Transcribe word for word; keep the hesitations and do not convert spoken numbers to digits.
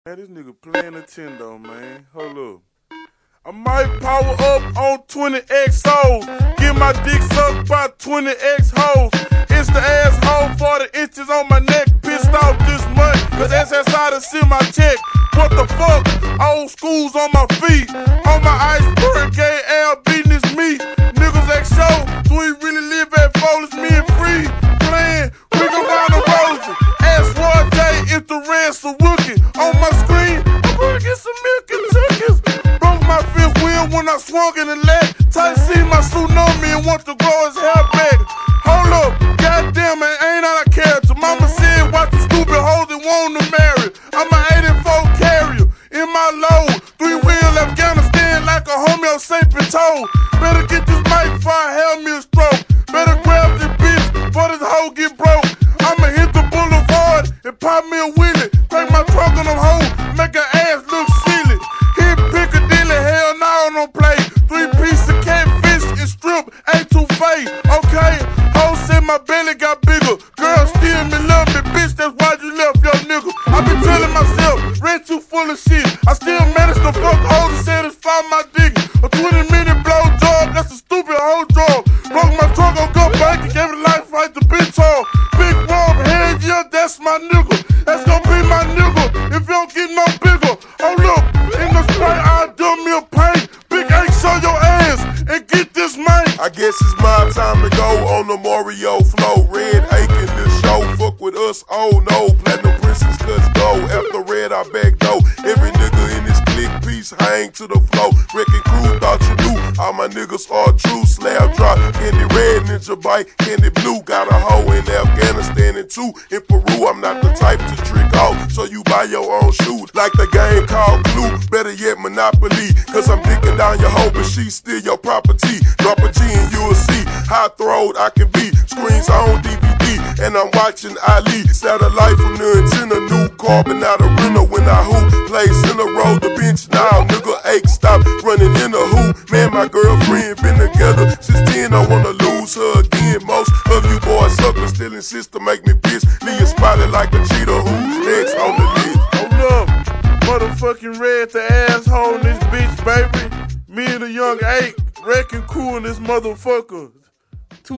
Man, this nigga playing Nintendo, man. Hold up. I might power up on twenty X Os. Get my dick sucked by twenty X hoes. It's the asshole forty inches on my neck. Pissed off this month, cause S S I to send my check. What the fuck? Old school's on my feet. On my iceberg, gay L beating his meat. Niggas act show. Do we really live at four? It's me and Free. Playing, we go down the road. Ask Roy J if the rest are rookie. On my screen, I'm gonna get some milk and chickens. Broke my fifth wheel when I swung in the leg. Tight see my tsunami and want to grow his hair back. Hold up, goddamn, man, ain't out of character. Mama said, watch the stupid hoes that want to marry. I'm an eighty-four carrier in my load. Three wheel Afghanistan like a homeo sapien toe. Better get this mic before I have me a stroke. Better grab this bitch before this hoe get broke. I'ma hit the boulevard and pop me a wheelie. Crank my trunk on them hoes, make her ass look silly. Hit Piccadilly, hell no, don't play. Three pieces of catfish and strip, ain't too fake. Okay, hoes said my belly got bigger. Girl still me love me, bitch, that's why you left your nigga. I been telling myself, rent too full of shit. I still managed to fuck hoes and satisfy my dick. A twenty minute blow job, that's a stupid hoe job. Broke my trunk on go bank and gave it life right to bitch hole. Big Rob, hell yeah, that's my nigga. That's gonna be my nigga if you don't get no bigger. Oh look, in the spray I'll do me a paint. Big H show your ass and get this man. I guess it's my time to go on the Mario flow. Red Aiken this show, fuck with us, oh no. Platinum Princess cuts go, after red I back though. Every nigga in this clique piece hang to the flow. Wrecking crew thought you knew, all my niggas are true. Slab drop, candy red, ninja bite, candy blue. Got a hoe in Afghanistan and two in Peru. I'm not the type to trick off, so you buy your own shoes. Like the game called Clue, better yet Monopoly. Cause I'm dicking down your hoe, but she's still your property. Drop a G and you'll see how throwed I can be. Screens on D V D, and I'm watching Ali. Satellite from the antenna, new carbon out of rental. When I hoop, place in a row, the bench now. Nigga ache, stop running in a hoop. Man, my girlfriend been together since ten, I wanna lose her again. Most of you boys suckers still insist to make me piss. Leah spotted like a cheetah, who's next on the list? Hold up, motherfucking red the asshole in this bitch, baby. Me and the young eight, wrecking cool in this motherfucker.